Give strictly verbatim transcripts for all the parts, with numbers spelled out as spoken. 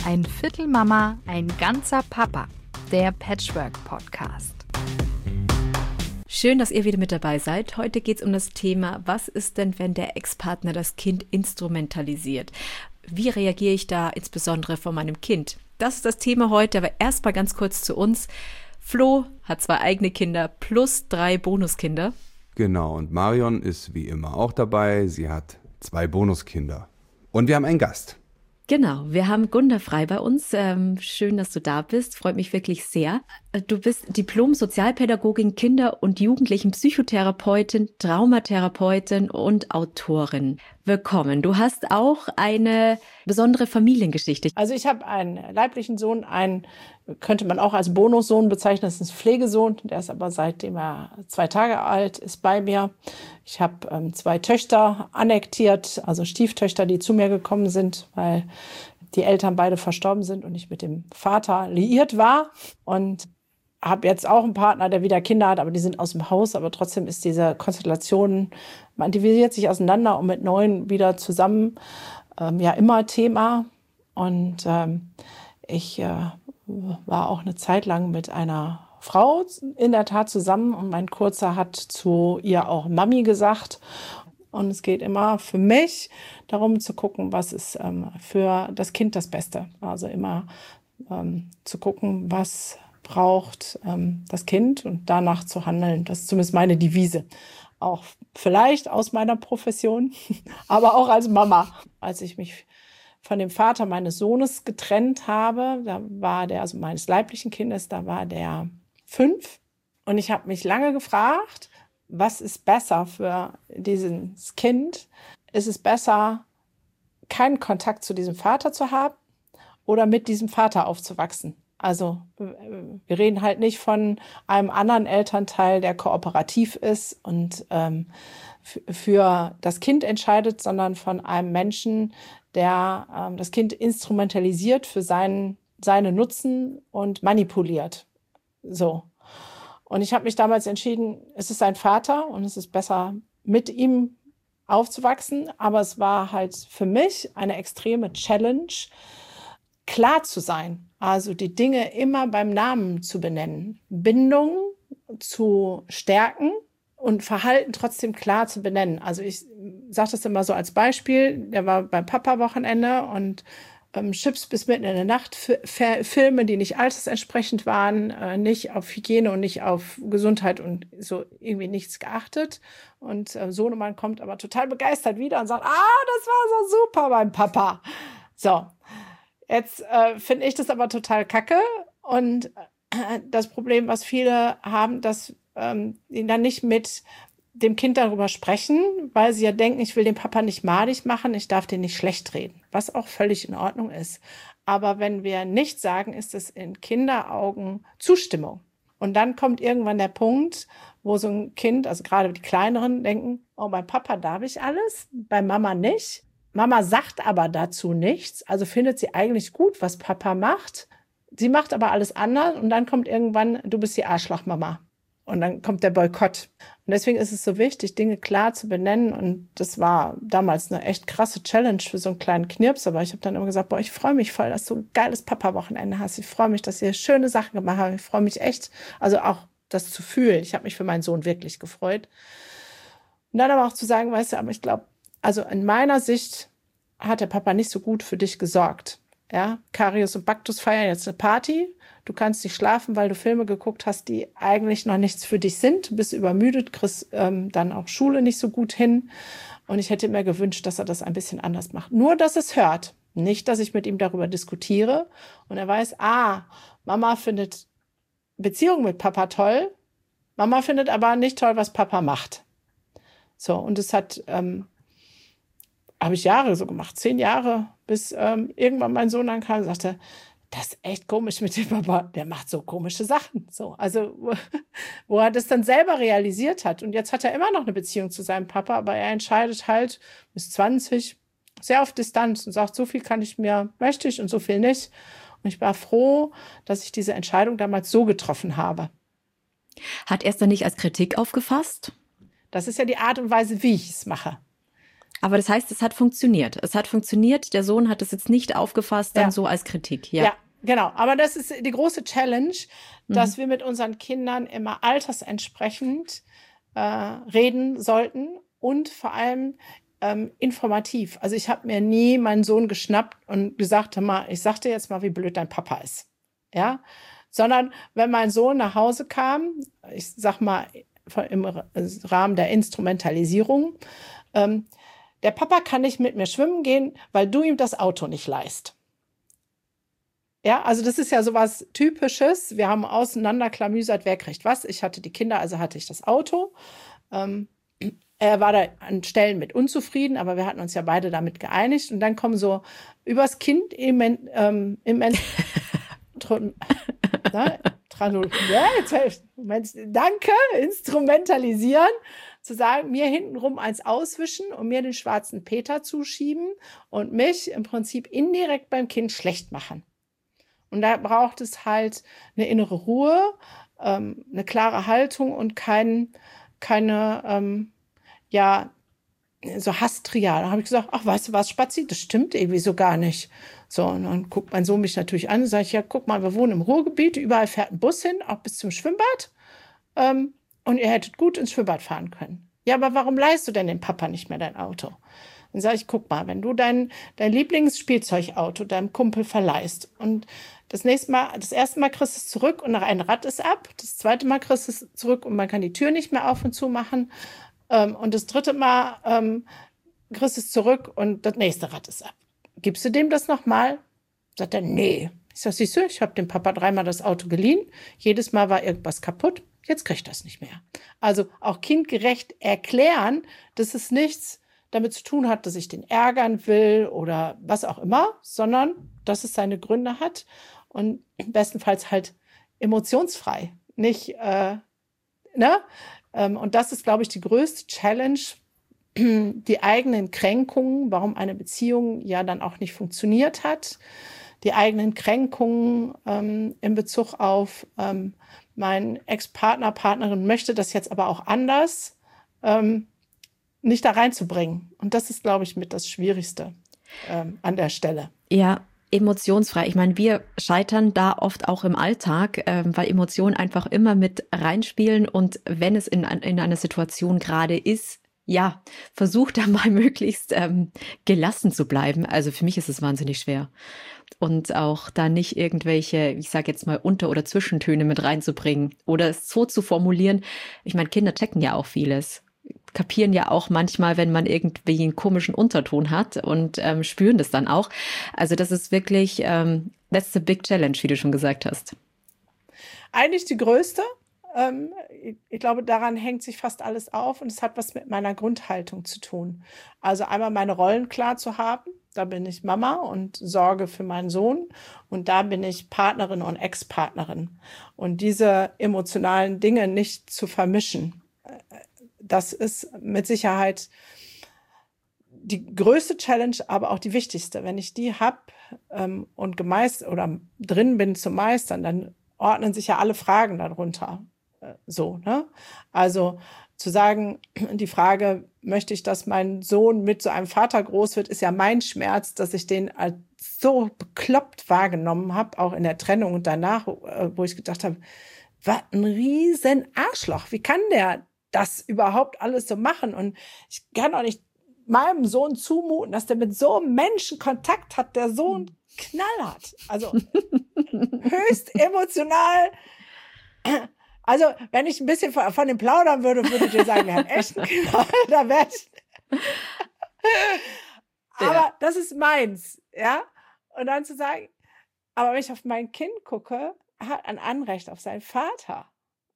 Ein Viertel Mama, ein ganzer Papa. Der Patchwork-Podcast. Schön, dass ihr wieder mit dabei seid. Heute geht es um das Thema, was ist denn, wenn der Ex-Partner das Kind instrumentalisiert? Wie reagiere ich da insbesondere von meinem Kind? Das ist das Thema heute, aber erstmal ganz kurz zu uns. Flo hat zwei eigene Kinder plus drei Bonuskinder. Genau, und Marion ist wie immer auch dabei. Sie hat zwei Bonuskinder. Und wir haben einen Gast. Genau, wir haben Gunda Frei bei uns. Ähm, schön, dass du da bist. Freut mich wirklich sehr. Du bist Diplom-Sozialpädagogin, Kinder- und Jugendlichen-Psychotherapeutin, Traumatherapeutin und Autorin. Willkommen. Du hast auch eine besondere Familiengeschichte. Also ich habe einen leiblichen Sohn, einen könnte man auch als Bonussohn bezeichnen, das ist ein Pflegesohn, der ist aber seitdem er zwei Tage alt ist bei mir. Ich habe ähm, zwei Töchter annektiert, also Stieftöchter, die zu mir gekommen sind, weil die Eltern beide verstorben sind und ich mit dem Vater liiert war. Und habe jetzt auch einen Partner, der wieder Kinder hat, aber die sind aus dem Haus. Aber trotzdem ist diese Konstellation, man dividiert sich auseinander und mit neuen wieder zusammen, ähm, ja immer Thema. Und ähm, ich äh, war auch eine Zeit lang mit einer Frau in der Tat zusammen und mein Kurzer hat zu ihr auch Mami gesagt. Und es geht immer für mich darum zu gucken, was ist ähm, für das Kind das Beste. Also immer ähm, zu gucken, was braucht ähm, das Kind und danach zu handeln. Das ist zumindest meine Devise. Auch vielleicht aus meiner Profession, aber auch als Mama. Als ich mich von dem Vater meines Sohnes getrennt habe, da war der, also meines leiblichen Kindes, da war der fünf. Und ich habe mich lange gefragt, was ist besser für dieses Kind? Ist es besser, keinen Kontakt zu diesem Vater zu haben oder mit diesem Vater aufzuwachsen? Also wir reden halt nicht von einem anderen Elternteil, der kooperativ ist und ähm, f- für das Kind entscheidet, sondern von einem Menschen, der ähm, das Kind instrumentalisiert für seinen, seine Nutzen und manipuliert. So. Und ich habe mich damals entschieden, es ist sein Vater und es ist besser, mit ihm aufzuwachsen. Aber es war halt für mich eine extreme Challenge, klar zu sein. Also die Dinge immer beim Namen zu benennen. Bindung zu stärken und Verhalten trotzdem klar zu benennen. Also ich sage das immer so als Beispiel. Der war beim Papa-Wochenende und ähm, Chips bis mitten in der Nacht, F- F- Filme, die nicht altersentsprechend waren, äh, nicht auf Hygiene und nicht auf Gesundheit und so irgendwie nichts geachtet. Und äh, Sohnemann kommt aber total begeistert wieder und sagt, ah, das war so super beim Papa. So, jetzt äh, finde ich das aber total kacke. Und äh, das Problem, was viele haben, dass ähm, die dann nicht mit dem Kind darüber sprechen, weil sie ja denken, ich will den Papa nicht madig machen, ich darf den nicht schlecht reden, was auch völlig in Ordnung ist. Aber wenn wir nichts sagen, ist es in Kinderaugen Zustimmung. Und dann kommt irgendwann der Punkt, wo so ein Kind, also gerade die Kleineren, denken, oh, bei Papa darf ich alles, bei Mama nicht. Mama sagt aber dazu nichts, also findet sie eigentlich gut, was Papa macht. Sie macht aber alles anders und dann kommt irgendwann, du bist die Arschlochmama. Und dann kommt der Boykott. Und deswegen ist es so wichtig, Dinge klar zu benennen. Und das war damals eine echt krasse Challenge für so einen kleinen Knirps. Aber ich habe dann immer gesagt, boah, ich freue mich voll, dass du ein geiles Papa-Wochenende hast. Ich freue mich, dass ihr schöne Sachen gemacht habt. Ich freue mich echt, also auch das zu fühlen. Ich habe mich für meinen Sohn wirklich gefreut. Und dann aber auch zu sagen, weißt du, aber ich glaube, also in meiner Sicht hat der Papa nicht so gut für dich gesorgt. Ja, Karius und Baktus feiern jetzt eine Party. Du kannst nicht schlafen, weil du Filme geguckt hast, die eigentlich noch nichts für dich sind. Du bist übermüdet, kriegst ähm, dann auch Schule nicht so gut hin. Und ich hätte mir gewünscht, dass er das ein bisschen anders macht. Nur, dass es hört. Nicht, dass ich mit ihm darüber diskutiere. Und er weiß, ah, Mama findet Beziehung mit Papa toll. Mama findet aber nicht toll, was Papa macht. So, und es hat... Ähm, habe ich Jahre so gemacht, zehn Jahre, bis ähm, irgendwann mein Sohn dann kam und sagte, das ist echt komisch mit dem Papa, der macht so komische Sachen. So, also wo, wo er das dann selber realisiert hat. Und jetzt hat er immer noch eine Beziehung zu seinem Papa, aber er entscheidet halt bis zwanzig sehr auf Distanz und sagt, so viel kann ich mir, möchte ich und so viel nicht. Und ich war froh, dass ich diese Entscheidung damals so getroffen habe. Hat er es dann nicht als Kritik aufgefasst? Das ist ja die Art und Weise, wie ich es mache. Aber das heißt, es hat funktioniert. Es hat funktioniert. Der Sohn hat es jetzt nicht aufgefasst, dann Ja. so als Kritik. Ja. Ja, genau. Aber das ist die große Challenge, dass Mhm. wir mit unseren Kindern immer altersentsprechend äh, reden sollten und vor allem ähm, informativ. Also ich habe mir nie meinen Sohn geschnappt und gesagt, hör mal, ich sag dir jetzt mal, wie blöd dein Papa ist. Ja, sondern wenn mein Sohn nach Hause kam, ich sag mal im Rahmen der Instrumentalisierung, ähm, der Papa kann nicht mit mir schwimmen gehen, weil du ihm das Auto nicht leihst. Ja, also das ist ja sowas Typisches. Wir haben auseinanderklamüsert, wer kriegt was. Ich hatte die Kinder, also hatte ich das Auto. Ähm, er war da an Stellen mit unzufrieden, aber wir hatten uns ja beide damit geeinigt. Und dann kommen so übers Kind im, ähm, im Na, Tranul ja, jetzt, Moment, danke, instrumentalisieren, zu sagen, mir hintenrum eins auswischen und mir den schwarzen Peter zuschieben und mich im Prinzip indirekt beim Kind schlecht machen. Und da braucht es halt eine innere Ruhe, ähm, eine klare Haltung und kein, keine, ähm, ja, so Hasstrial. Da habe ich gesagt, ach, weißt du was, Spazi, das stimmt irgendwie so gar nicht. So, und dann guckt mein Sohn mich natürlich an und sage ich, ja, guck mal, wir wohnen im Ruhrgebiet, überall fährt ein Bus hin, auch bis zum Schwimmbad. Ähm, und ihr hättet gut ins Schwimmbad fahren können. Ja, aber warum leihst du denn dem Papa nicht mehr dein Auto? Dann sage ich, guck mal, wenn du dein, dein Lieblingsspielzeugauto deinem Kumpel verleihst und das nächste Mal, das erste Mal kriegst du es zurück und nach ein Rad ist ab, das zweite Mal kriegst du es zurück und man kann die Tür nicht mehr auf und zu machen. Ähm, und das dritte Mal ähm, kriegst du es zurück und das nächste Rad ist ab. Gibst du dem das nochmal? Sagt er, nee. Ich sag, siehst du, ich habe dem Papa dreimal das Auto geliehen. Jedes Mal war irgendwas kaputt. Jetzt kriegt er das nicht mehr. Also auch kindgerecht erklären, dass es nichts damit zu tun hat, dass ich den ärgern will oder was auch immer, sondern dass es seine Gründe hat und bestenfalls halt emotionsfrei. Nicht, äh, ne? Und das ist, glaube ich, die größte Challenge, die eigenen Kränkungen, warum eine Beziehung ja dann auch nicht funktioniert hat, die eigenen Kränkungen ähm, in Bezug auf ähm, mein Ex-Partner, Partnerin möchte das jetzt aber auch anders, ähm, nicht da reinzubringen. Und das ist, glaube ich, mit das Schwierigste ähm, an der Stelle. Ja, emotionsfrei. Ich meine, wir scheitern da oft auch im Alltag, ähm, weil Emotionen einfach immer mit reinspielen. Und wenn es in, in einer Situation gerade ist, ja, versucht da mal möglichst ähm, gelassen zu bleiben. Also für mich ist es wahnsinnig schwer. Und auch da nicht irgendwelche, ich sage jetzt mal, Unter- oder Zwischentöne mit reinzubringen oder es so zu formulieren. Ich meine, Kinder checken ja auch vieles. Kapieren ja auch manchmal, wenn man irgendwie einen komischen Unterton hat und ähm, spüren das dann auch. Also das ist wirklich, ähm, that's the big challenge, wie du schon gesagt hast. Eigentlich die größte. Ähm, ich, ich glaube, daran hängt sich fast alles auf und es hat was mit meiner Grundhaltung zu tun. Also einmal meine Rollen klar zu haben. Da bin ich Mama und sorge für meinen Sohn und da bin ich Partnerin und Ex-Partnerin. Und diese emotionalen Dinge nicht zu vermischen. Das ist mit Sicherheit die größte Challenge, aber auch die wichtigste. Wenn ich die habe ähm, und gemeistert oder drin bin zu meistern, dann ordnen sich ja alle Fragen darunter. Äh, so, ne? Also zu sagen, die Frage, möchte ich, dass mein Sohn mit so einem Vater groß wird, ist ja mein Schmerz, dass ich den als so bekloppt wahrgenommen habe, auch in der Trennung und danach, äh, wo ich gedacht habe, was ein riesen Arschloch. Wie kann der das überhaupt alles so machen? Und ich kann auch nicht meinem Sohn zumuten, dass der mit so einem Menschen Kontakt hat, der so einen Knall hat. Also höchst emotional. Also wenn ich ein bisschen von, von dem plaudern würde, würde ich dir sagen, wir haben echt einen Knall. Da wär ich aber ja. Das ist meins, ja. Und dann zu sagen, aber wenn ich auf mein Kind gucke, hat ein Anrecht auf seinen Vater.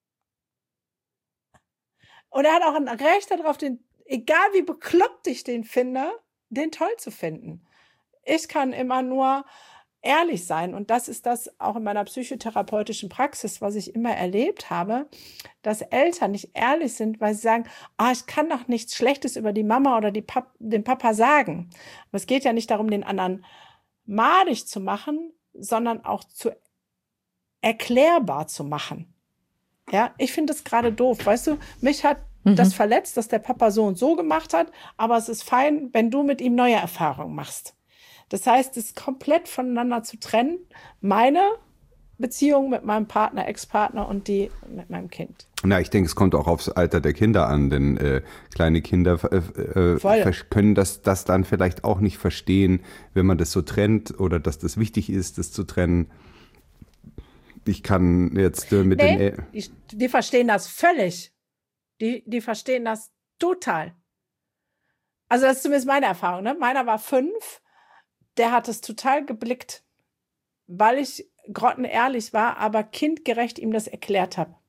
Und er hat auch ein Recht darauf, den, egal wie bekloppt ich den finde, den toll zu finden. Ich kann immer nur ehrlich sein. Und das ist das auch in meiner psychotherapeutischen Praxis, was ich immer erlebt habe, dass Eltern nicht ehrlich sind, weil sie sagen, ah, ich kann doch nichts Schlechtes über die Mama oder die Pap- den Papa sagen. Aber es geht ja nicht darum, den anderen madig zu machen, sondern auch zu erklärbar zu machen. Ja, ich finde das gerade doof. Weißt du, mich hat mhm. das verletzt, dass der Papa so und so gemacht hat, aber es ist fein, wenn du mit ihm neue Erfahrungen machst. Das heißt, es komplett voneinander zu trennen, meine Beziehung mit meinem Partner, Ex-Partner und die mit meinem Kind. Na, ich denke, es kommt auch aufs Alter der Kinder an, denn äh, kleine Kinder äh, äh, können das, das dann vielleicht auch nicht verstehen, wenn man das so trennt oder dass das wichtig ist, das zu trennen. Ich kann jetzt äh, mit nee, den... Äh die, die verstehen das völlig. Die, die verstehen das total. Also das ist zumindest meine Erfahrung. Ne? Meiner war fünf, der hat es total geblickt, weil ich grottenehrlich war, aber kindgerecht ihm das erklärt habe.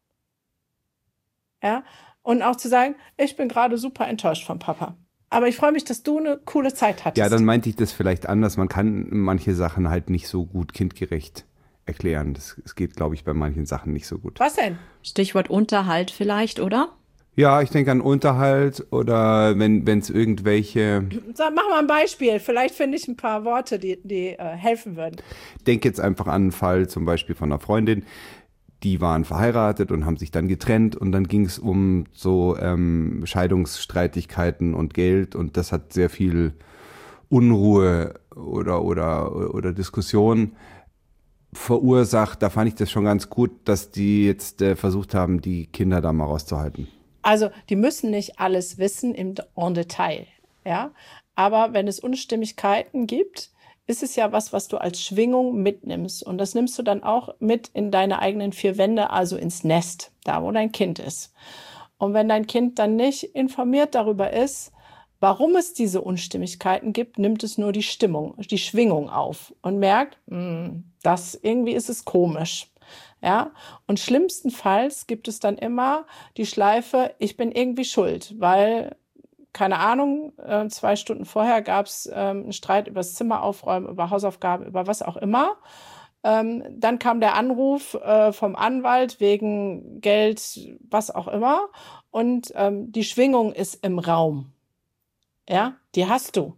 Ja, und auch zu sagen, ich bin gerade super enttäuscht vom Papa. Aber ich freue mich, dass du eine coole Zeit hattest. Ja, dann meinte ich das vielleicht anders. Man kann manche Sachen halt nicht so gut kindgerecht erklären. Das, das geht, glaube ich, bei manchen Sachen nicht so gut. Was denn? Stichwort Unterhalt vielleicht, oder? Ja, ich denke an Unterhalt oder wenn es irgendwelche... Sag, mach mal ein Beispiel. Vielleicht finde ich ein paar Worte, die, die äh, helfen würden. Ich denke jetzt einfach an einen Fall zum Beispiel von einer Freundin, die waren verheiratet und haben sich dann getrennt und dann ging es um so ähm, Scheidungsstreitigkeiten und Geld und das hat sehr viel Unruhe oder, oder, oder Diskussion verursacht. Da fand ich das schon ganz gut, dass die jetzt äh, versucht haben, die Kinder da mal rauszuhalten. Also die müssen nicht alles wissen im en Detail, ja. Aber wenn es Unstimmigkeiten gibt, ist es ja was, was du als Schwingung mitnimmst. Und das nimmst du dann auch mit in deine eigenen vier Wände, also ins Nest, da wo dein Kind ist. Und wenn dein Kind dann nicht informiert darüber ist, warum es diese Unstimmigkeiten gibt, nimmt es nur die Stimmung, die Schwingung auf und merkt, mh, das irgendwie ist es komisch. Ja, und schlimmstenfalls gibt es dann immer die Schleife, ich bin irgendwie schuld, weil, keine Ahnung, äh, zwei Stunden vorher gab es äh, einen Streit über das Zimmer aufräumen, über Hausaufgaben, über was auch immer. Ähm, dann kam der Anruf äh, vom Anwalt wegen Geld, was auch immer. Und ähm, die Schwingung ist im Raum. Ja, die hast du.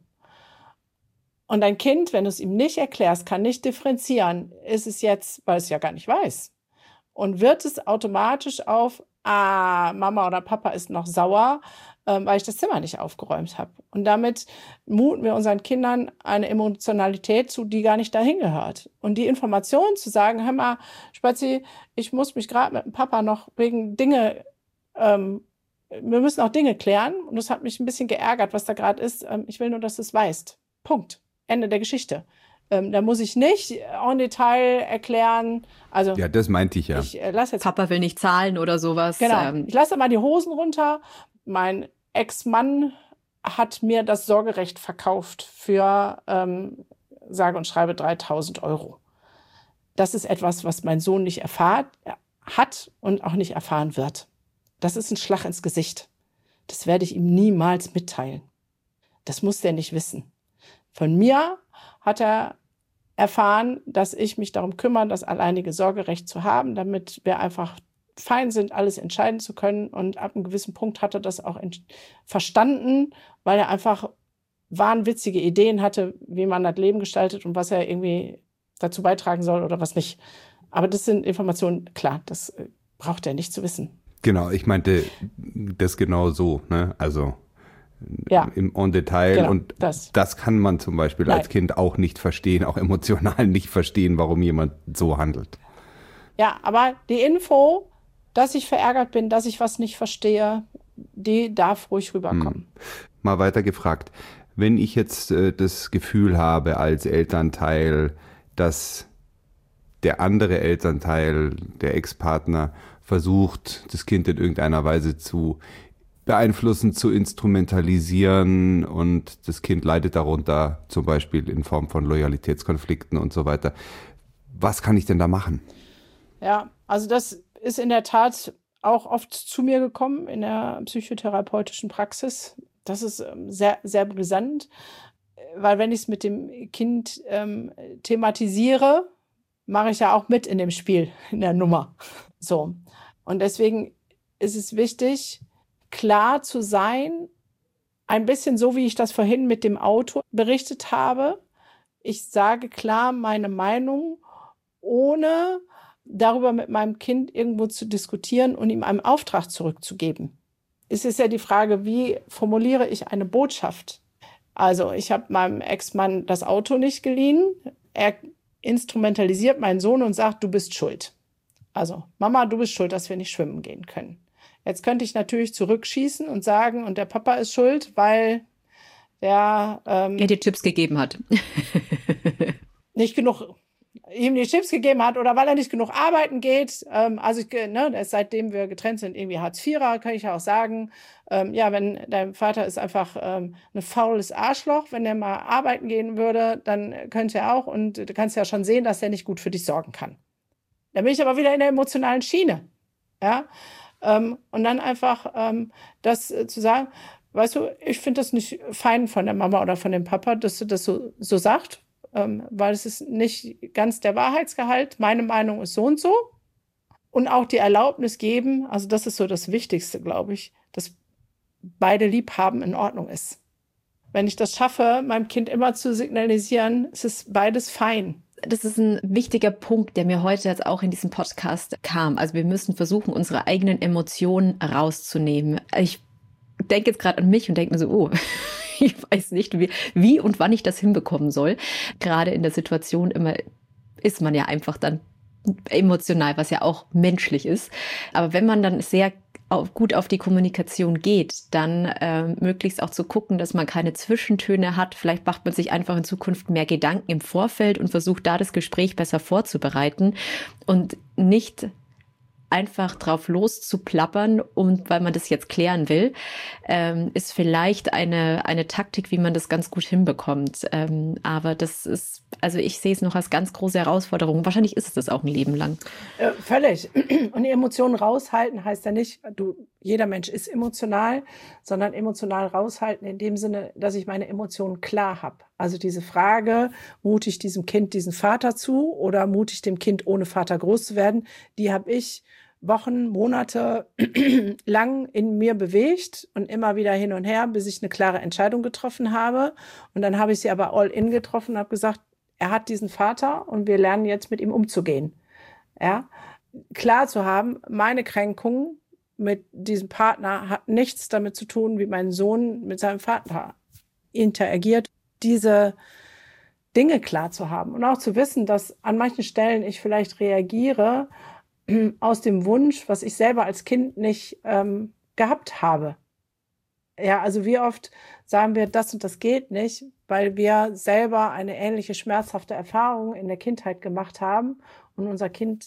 Und dein Kind, wenn du es ihm nicht erklärst, kann nicht differenzieren, ist es jetzt, weil es ja gar nicht weiß. Und wird es automatisch auf, ah, Mama oder Papa ist noch sauer, ähm, weil ich das Zimmer nicht aufgeräumt habe. Und damit muten wir unseren Kindern eine Emotionalität zu, die gar nicht dahin gehört. Und die Information zu sagen, hör mal, Spazi, ich muss mich gerade mit dem Papa noch wegen Dinge, ähm, wir müssen auch Dinge klären. Und das hat mich ein bisschen geärgert, was da gerade ist. Ähm, ich will nur, dass du es weißt. Punkt. Ende der Geschichte. Ähm, da muss ich nicht en Detail erklären. Also, ja, das meinte ich ja. Ich, äh, lass jetzt Papa will nicht zahlen oder sowas. Genau. Ähm. Ich lasse mal die Hosen runter. Mein Ex-Mann hat mir das Sorgerecht verkauft für ähm, sage und schreibe dreitausend Euro. Das ist etwas, was mein Sohn nicht erfahrt, hat und auch nicht erfahren wird. Das ist ein Schlag ins Gesicht. Das werde ich ihm niemals mitteilen. Das muss der nicht wissen. Von mir hat er erfahren, dass ich mich darum kümmere, das alleinige Sorgerecht zu haben, damit wir einfach fein sind, alles entscheiden zu können. Und ab einem gewissen Punkt hat er das auch verstanden, weil er einfach wahnwitzige Ideen hatte, wie man das Leben gestaltet und was er irgendwie dazu beitragen soll oder was nicht. Aber das sind Informationen, klar, das braucht er nicht zu wissen. Genau, ich meinte das genau so, ne? Also ja, im en Detail. Genau, und das. das kann man zum Beispiel Nein. als Kind auch nicht verstehen, auch emotional nicht verstehen, warum jemand so handelt. Ja, aber die Info, dass ich verärgert bin, dass ich was nicht verstehe, die darf ruhig rüberkommen. Hm. Mal weiter gefragt. Wenn ich jetzt äh, das Gefühl habe als Elternteil, dass der andere Elternteil, der Ex-Partner, versucht, das Kind in irgendeiner Weise zu beeinflussen, zu instrumentalisieren und das Kind leidet darunter, zum Beispiel in Form von Loyalitätskonflikten und so weiter. Was kann ich denn da machen? Ja, also das ist in der Tat auch oft zu mir gekommen in der psychotherapeutischen Praxis. Das ist sehr, sehr brisant, weil wenn ich es mit dem Kind ähm, thematisiere, mache ich ja auch mit in dem Spiel, in der Nummer. So. Und deswegen ist es wichtig, klar zu sein, ein bisschen so, wie ich das vorhin mit dem Auto berichtet habe. Ich sage klar meine Meinung, ohne darüber mit meinem Kind irgendwo zu diskutieren und ihm einen Auftrag zurückzugeben. es ist ja die Frage, wie formuliere ich eine Botschaft? Also ich habe meinem Ex-Mann das Auto nicht geliehen. Er instrumentalisiert meinen Sohn und sagt, du bist schuld. Also Mama, du bist schuld, dass wir nicht schwimmen gehen können. Jetzt könnte ich natürlich zurückschießen und sagen, und der Papa ist schuld, weil der ähm, er dir Tipps gegeben hat. nicht genug ihm die Chips gegeben hat oder weil er nicht genug arbeiten geht. Ähm, also ich, ne, seitdem wir getrennt sind, irgendwie Hartz-Vierer, kann ich ja auch sagen, ähm, ja, wenn dein Vater ist einfach ähm, ein faules Arschloch, wenn der mal arbeiten gehen würde, dann könnte er auch, und du kannst ja schon sehen, dass er nicht gut für dich sorgen kann. Da bin ich aber wieder in der emotionalen Schiene. Ja, ähm, und dann einfach ähm, das äh, zu sagen, weißt du, ich finde das nicht fein von der Mama oder von dem Papa, dass du das so, so sagt, ähm, weil es ist nicht ganz der Wahrheitsgehalt. Meine Meinung ist so und so. Und auch die Erlaubnis geben, also das ist so das Wichtigste, glaube ich, dass beide Liebhaben in Ordnung ist. Wenn ich das schaffe, meinem Kind immer zu signalisieren, es ist beides fein. Das ist ein wichtiger Punkt, der mir heute jetzt auch in diesem Podcast kam. Also wir müssen versuchen, unsere eigenen Emotionen rauszunehmen. Ich denke jetzt gerade an mich und denke mir so, oh, ich weiß nicht, wie, wie und wann ich das hinbekommen soll. Gerade in der Situation immer ist man ja einfach dann emotional, was ja auch menschlich ist. Aber wenn man dann sehr auf, gut auf die Kommunikation geht, dann äh, möglichst auch zu gucken, dass man keine Zwischentöne hat. Vielleicht macht man sich einfach in Zukunft mehr Gedanken im Vorfeld und versucht da das Gespräch besser vorzubereiten und nicht einfach drauf loszuplappern, und weil man das jetzt klären will, ähm, ist vielleicht eine, eine Taktik, wie man das ganz gut hinbekommt. Ähm, aber das ist, also ich sehe es noch als ganz große Herausforderung. Wahrscheinlich ist es das auch ein Leben lang. Äh, völlig. Und die Emotionen raushalten heißt ja nicht, du, jeder Mensch ist emotional, sondern emotional raushalten in dem Sinne, dass ich meine Emotionen klar habe. Also diese Frage, mute ich diesem Kind diesen Vater zu oder mute ich dem Kind ohne Vater groß zu werden, die habe ich Wochen, Monate lang in mir bewegt und immer wieder hin und her, bis ich eine klare Entscheidung getroffen habe. Und dann habe ich sie aber all in getroffen und habe gesagt, er hat diesen Vater und wir lernen jetzt mit ihm umzugehen. Ja? Klar zu haben, meine Kränkung mit diesem Partner hat nichts damit zu tun, wie mein Sohn mit seinem Vater interagiert. Diese Dinge klar zu haben und auch zu wissen, dass an manchen Stellen ich vielleicht reagiere aus dem Wunsch, was ich selber als Kind nicht ähm, gehabt habe. Ja, also wie oft sagen wir, das und das geht nicht, weil wir selber eine ähnliche schmerzhafte Erfahrung in der Kindheit gemacht haben und unser Kind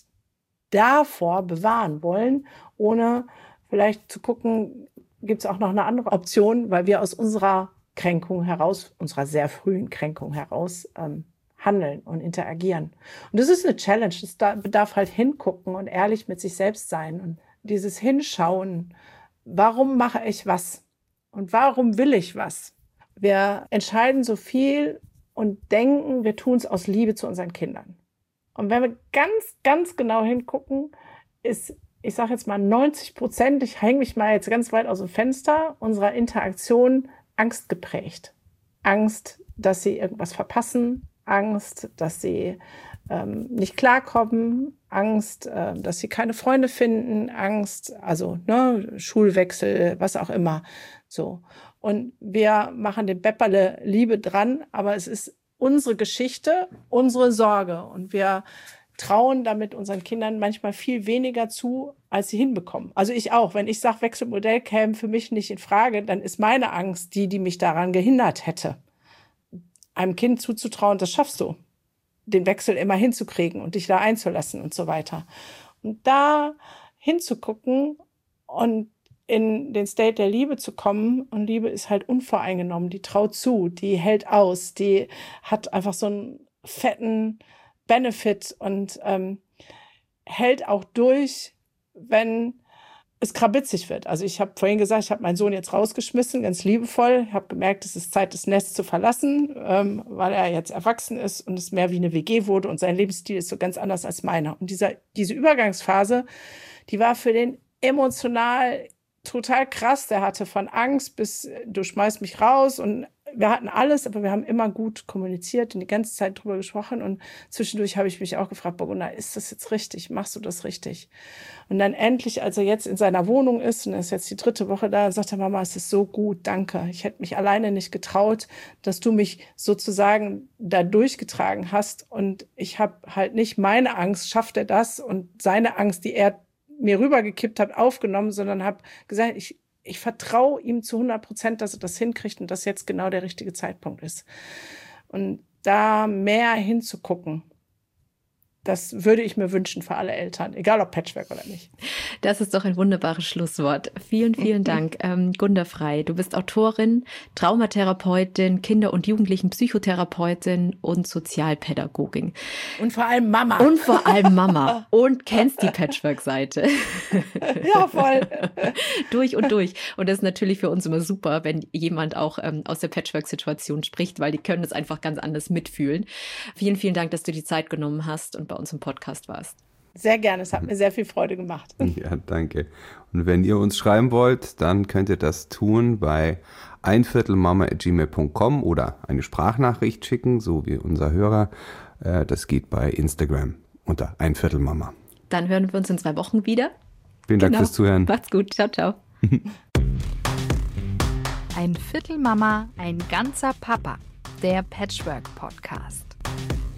davor bewahren wollen, ohne vielleicht zu gucken, gibt es auch noch eine andere Option, weil wir aus unserer Kränkung heraus, unserer sehr frühen Kränkung heraus ähm, handeln und interagieren. Und das ist eine Challenge, das bedarf halt hingucken und ehrlich mit sich selbst sein und dieses Hinschauen, warum mache ich was und warum will ich was? Wir entscheiden so viel und denken, wir tun es aus Liebe zu unseren Kindern. Und wenn wir ganz, ganz genau hingucken, ist, ich sage jetzt mal neunzig Prozent, ich hänge mich mal jetzt ganz weit aus dem Fenster, unserer Interaktion Angst geprägt. Angst, dass sie irgendwas verpassen, Angst, dass sie ähm, nicht klarkommen, Angst, äh, dass sie keine Freunde finden, Angst, also ne, Schulwechsel, was auch immer. So. Und wir machen dem Bepperle Liebe dran, aber es ist unsere Geschichte, unsere Sorge. Und wir trauen damit unseren Kindern manchmal viel weniger zu, als sie hinbekommen. Also ich auch. Wenn ich sage, Wechselmodell käme für mich nicht in Frage, dann ist meine Angst die, die mich daran gehindert hätte. Einem Kind zuzutrauen, das schaffst du, den Wechsel immer hinzukriegen und dich da einzulassen und so weiter. Und da hinzugucken und in den State der Liebe zu kommen, und Liebe ist halt unvoreingenommen, die traut zu, die hält aus, die hat einfach so einen fetten Benefit und ähm, hält auch durch, wenn es krabitzig wird. Also ich habe vorhin gesagt, ich habe meinen Sohn jetzt rausgeschmissen, ganz liebevoll. Ich habe gemerkt, es ist Zeit, das Nest zu verlassen, ähm, weil er jetzt erwachsen ist und es mehr wie eine W G wurde und sein Lebensstil ist so ganz anders als meiner. Und dieser, diese Übergangsphase, die war für den emotional total krass. Der hatte von Angst bis, du schmeißt mich raus und wir hatten alles, aber wir haben immer gut kommuniziert und die ganze Zeit drüber gesprochen. Und zwischendurch habe ich mich auch gefragt, Burgunda, ist das jetzt richtig? Machst du das richtig? Und dann endlich, als er jetzt in seiner Wohnung ist, und er ist jetzt die dritte Woche da, sagt er, Mama, es ist so gut, danke. Ich hätte mich alleine nicht getraut, dass du mich sozusagen da durchgetragen hast. Und ich habe halt nicht meine Angst, schafft er das? Und seine Angst, die er mir rübergekippt hat, aufgenommen, sondern habe gesagt, ich Ich vertraue ihm zu hundert Prozent, dass er das hinkriegt und dass jetzt genau der richtige Zeitpunkt ist. Und da mehr hinzugucken, das würde ich mir wünschen für alle Eltern, egal ob Patchwork oder nicht. Das ist doch ein wunderbares Schlusswort. Vielen, vielen Dank. Ähm, Gunda Frey, du bist Autorin, Traumatherapeutin, Kinder- und Jugendlichen-Psychotherapeutin und Sozialpädagogin. Und vor allem Mama. Und vor allem Mama. Und kennst die Patchwork-Seite. Ja, voll. Durch und durch. Und das ist natürlich für uns immer super, wenn jemand auch ähm, aus der Patchwork-Situation spricht, weil die können es einfach ganz anders mitfühlen. Vielen, vielen Dank, dass du die Zeit genommen hast und bei uns im Podcast warst. Sehr gerne, es hat mir sehr viel Freude gemacht. Ja, danke. Und wenn ihr uns schreiben wollt, dann könnt ihr das tun bei einviertelmama at gmail punkt com oder eine Sprachnachricht schicken, so wie unser Hörer. Das geht bei Instagram unter einviertelmama. Dann hören wir uns in zwei Wochen wieder. Vielen Dank genau. fürs Zuhören. Macht's gut. Ciao, ciao. Ein Viertel Mama, ein ganzer Papa. Der Patchwork Podcast.